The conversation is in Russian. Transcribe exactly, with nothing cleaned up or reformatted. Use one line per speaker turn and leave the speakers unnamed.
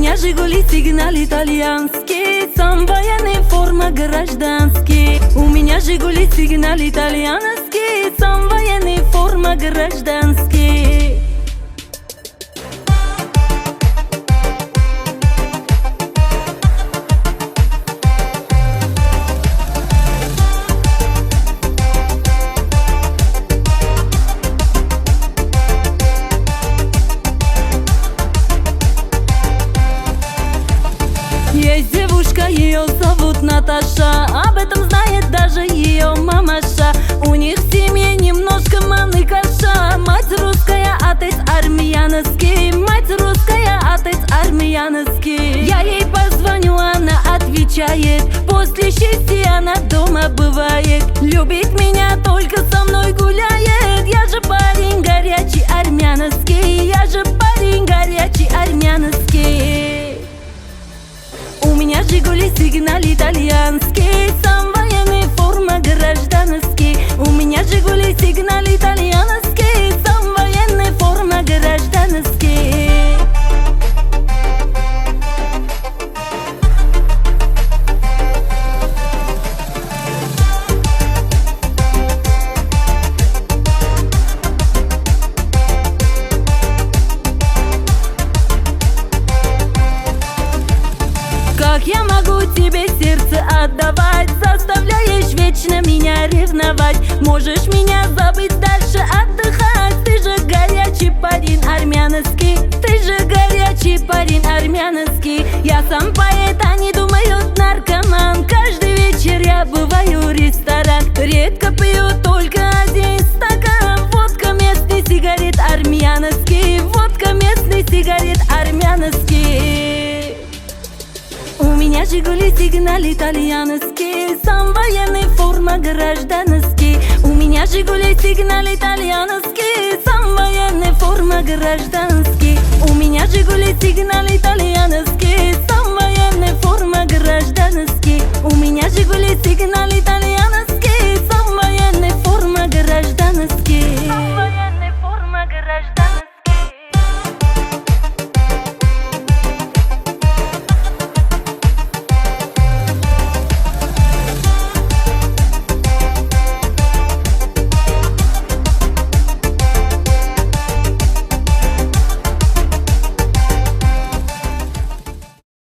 меня Жигули сигнал итальянский, сам военный, форма гражданский. У меня Жигули сигнал итальянский, сам военный, форма гражданский. Есть девушка, ее зовут Наташа, об этом знает даже ее мамаша. У них в семье немножко маныкаша. Мать русская, отец армянский, мать русская, отец армянский. Я ей позвоню, она отвечает, после счастья она дома бывает. Любит меня, только со мной гуляет. Я же парень горячий армянский, я же парень горячий армянский. У меня Жигули сигнал итальянский, сам военный, форма гражданский. У меня Жигули сигнал итальянский, сам военный, форма гражданский. Как я могу тебе сердце отдавать? Заставляешь вечно меня ревновать. Можешь меня забыть, дальше отдыхать. Ты же горячий парень армянский, ты же горячий парень армянский. Я сам поэт, они думают наркоман. Каждый вечер я бываю в ресторан. Редко пью, только один стакан. Водка, местный сигарет армянский, водка, местный сигарет армянский. У меня Жигули сигнал итальянский, сам военный, форма гражданский. У меня Жигули сигнал итальянский, сам военный, форма гражданский. У меня Жигули сигнал итальянский, сам военный, форма гражданский. У меня Жигули сигнал итальянский.